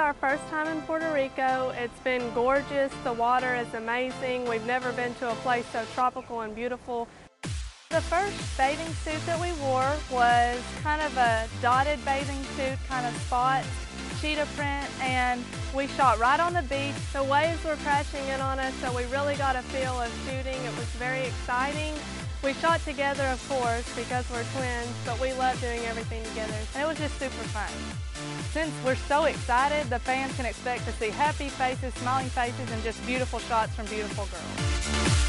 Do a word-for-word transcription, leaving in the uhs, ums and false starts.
our first time in Puerto Rico. It's been gorgeous. The water is amazing. We've never been to a place so tropical and beautiful. The first bathing suit that we wore was kind of a dotted bathing suit kind of spot, cheetah print, and we shot right on the beach. The waves were crashing in on us, so we really got a feel of shooting. It was very exciting. We shot together, of course, because we're twins, but we love doing everything together. It was just super fun. Since we're so excited, the fans can expect to see happy faces, smiling faces, and just beautiful shots from beautiful girls.